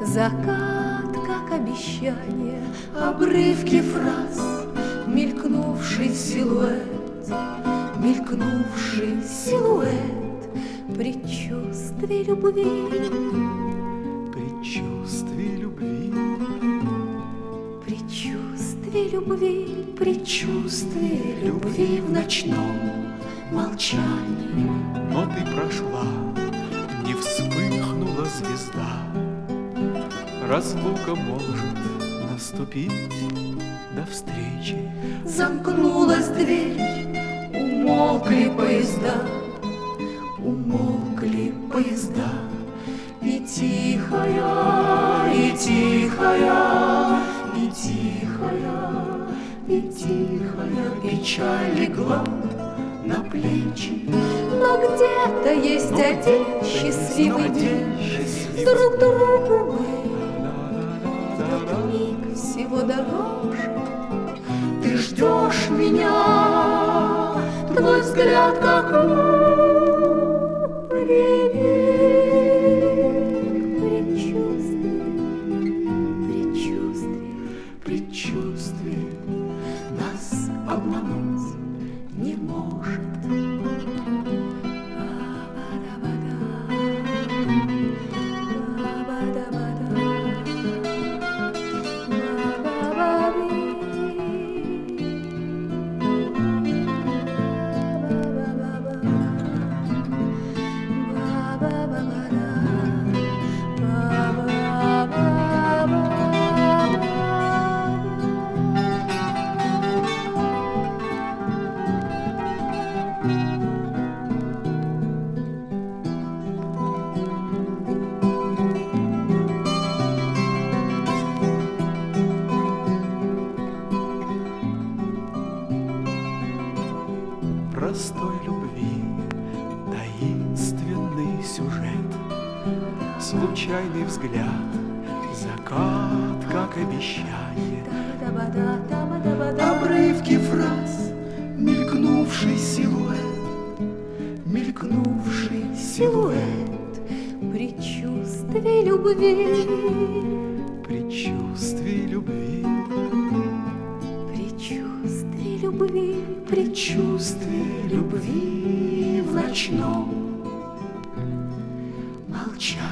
Закат, как обещание, обрывки фраз, мелькнувший силуэт, мелькнувший силуэт, предчувствие любви, предчувствие любви, предчувствие любви, предчувствие любви в ночном молчании. но ты прошла, не вспыхнула звезда. Разлука может наступить до встречи. Замкнулась дверь, умолкли поезда, умолкли поезда. И тихая, и тихая, и тихая, и тихая печаль легла на плечи. Но где-то есть один счастливый день, друг другу мы в тот миг всего дороже. Ты ждешь меня, твой взгляд как предчувствие, предчувствие, предчувствие нас обмануть не может. Простой любви таинственный сюжет, случайный взгляд, закат, как обещание, обрывки фраз, мелькнувший силуэт, мелькнувший силуэт, Предчувствие любви, предчувствие любви, предчувствие любви, предчувствие любви в ночном молчание.